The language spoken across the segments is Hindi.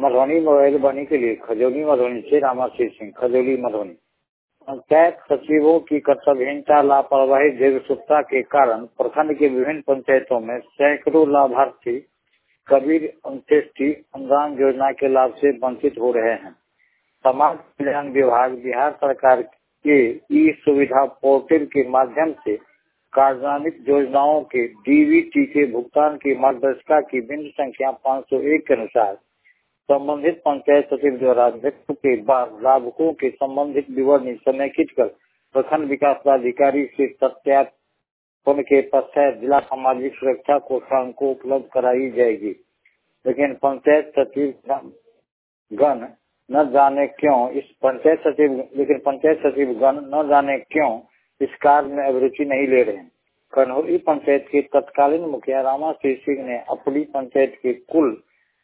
मधुबनी मोबाइल बनी के लिए खजौली मधुबनी से रामाशीष सिंह, खजौली मधुबनी। पंचायत सचिवों की कर्तव्यहीनता, लापरवाही, दीर्घसुखता के कारण प्रखंड के विभिन्न पंचायतों में सैकड़ों लाभार्थी कबीर अंत्येष्टि अनुदान योजना के लाभ से वंचित हो रहे हैं। समाज कल्याण विभाग बिहार सरकार के ई सुविधा पोर्टल के माध्यम से कार्यान्वित योजनाओं के डीबीटी के भुगतान की मार्गदर्शिका की बिंदु संख्या 501 के अनुसार संबंधित पंचायत सचिव द्वारा व्यक्ति के बाद लाभुकों के संबंधित विवरणी समेकित कर प्रखंड विकास पदाधिकारी से सत्यापन के पश्चात जिला सामाजिक सुरक्षा कोषांग को उपलब्ध कराई जाएगी। लेकिन पंचायत सचिव गण न जाने क्यों इस कार्य में अभिरुचि नहीं ले रहे हैं। कन्हौली पंचायत के तत्कालीन मुखिया रामाशीष सिंह ने अपनी पंचायत के कुल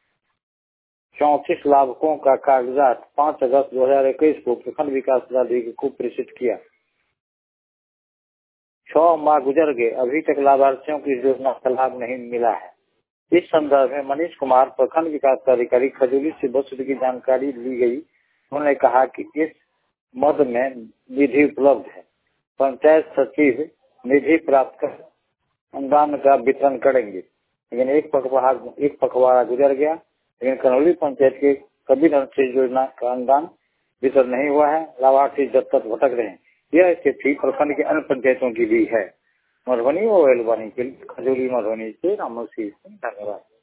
34 लाभुकों का कागजात 5 अगस्त 2021 को प्रखंड विकास पदाधिकारी को प्रेषित किया। 6 माह गुजर गए, अभी तक लाभार्थियों की योजना का लाभ नहीं मिला है। इस संदर्भ में मनीष कुमार प्रखंड विकास पदाधिकारी खजूली से वस्तुस्थिति की जानकारी ली गई। उन्होंने कहा कि इस मद में निधि उपलब्ध है, पंचायत सचिव निधि प्राप्त कर अनुदान का वितरण करेंगे। लेकिन एक पखवाड़ा गुजर गया, लेकिन कन्हौली पंचायत के कबीर अंत्येष्टि योजना का अनुदान वितरण नहीं हुआ है। लाभार्थी जब तक भटक रहे हैं। यह स्थिति प्रखंड के अन्य पंचायतों की भी है। मधुबनी मोबाइल वाणी के लिए खजौली मधुबनी से रामाशीष सिंह, धन्यवाद।